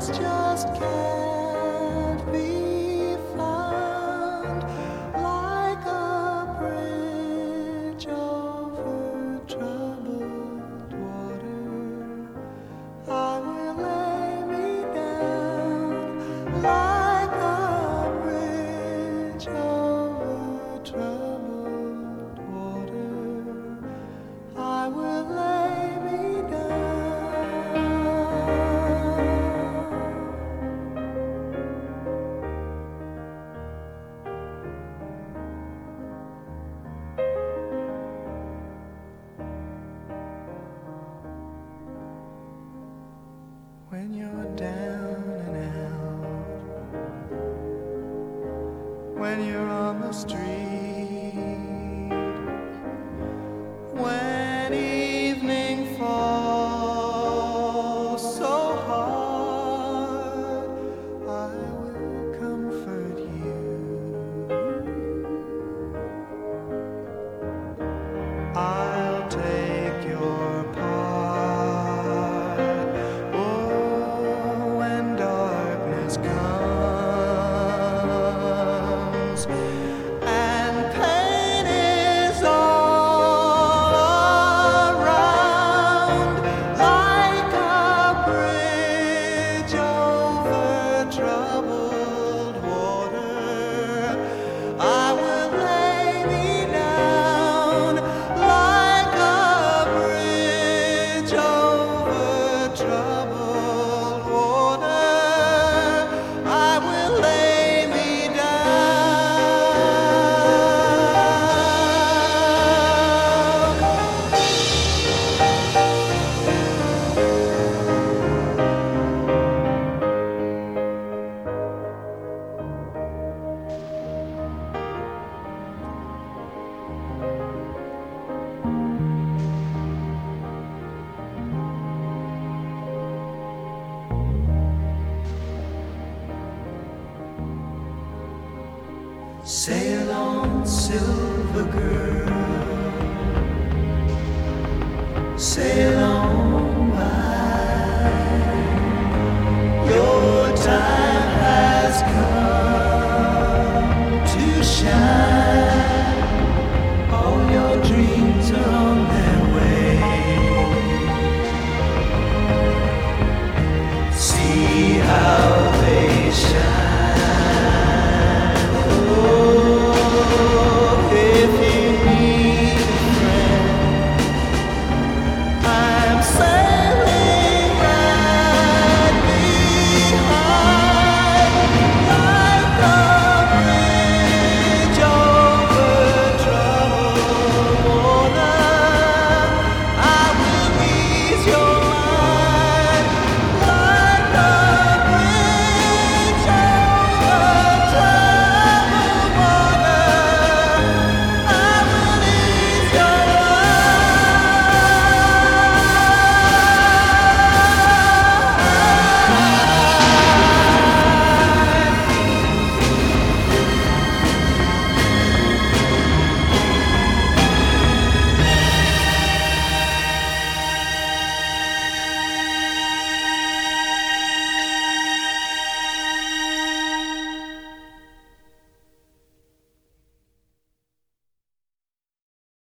just can't be found, like a bridge over troubled water. I will lay me down, like a bridge over troubled water. I will lay me down. When you're down and out, when you're on the street, when evening falls so hard, I will comfort you. I'll take your part. Oh, when darkness comes and pain is all around, like a bridge over troubled water, I will lay me down, like a bridge over troubled water. I will lay me Sail on, silver girl.